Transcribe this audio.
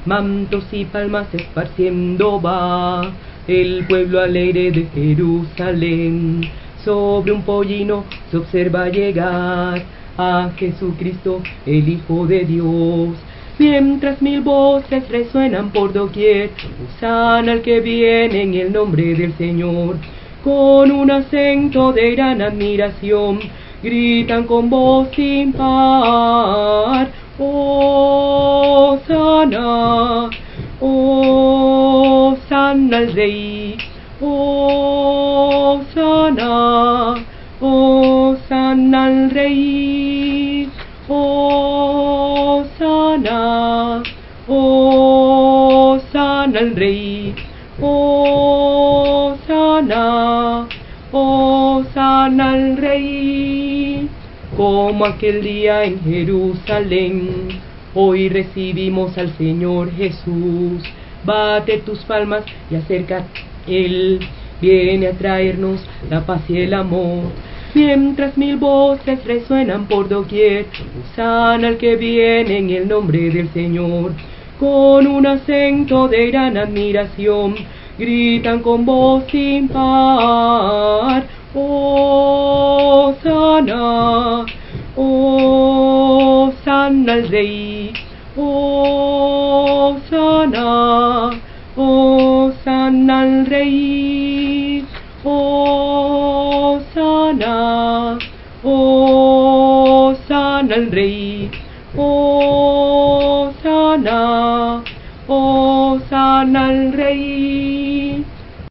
mantos y palmas esparciendo va el pueblo alegre de Jerusalén. Sobre un pollino se observa llegar a Jesucristo, el Hijo de Dios. Mientras mil voces resuenan por doquier, Hosana al que viene en el nombre del Señor. Con un acento de gran admiración, gritan con voz sin par: Hosana, Hosana al Rey, Hosana, Hosana al Rey, Hosana, Hosana al Rey, Hosana, Hosana al Rey. Como aquel día en Jerusalén, hoy recibimos al Señor Jesús. Bate tus palmas y acércate, Él viene a traernos la paz y el amor. Mientras mil voces resuenan por doquier, Hosana al que viene en el nombre del Señor. Con un acento de gran admiración, gritan con voz sin par: Hosana, Hosana al Rey, Hosana, Hosana al Rey, Hosana, Hosana al Rey.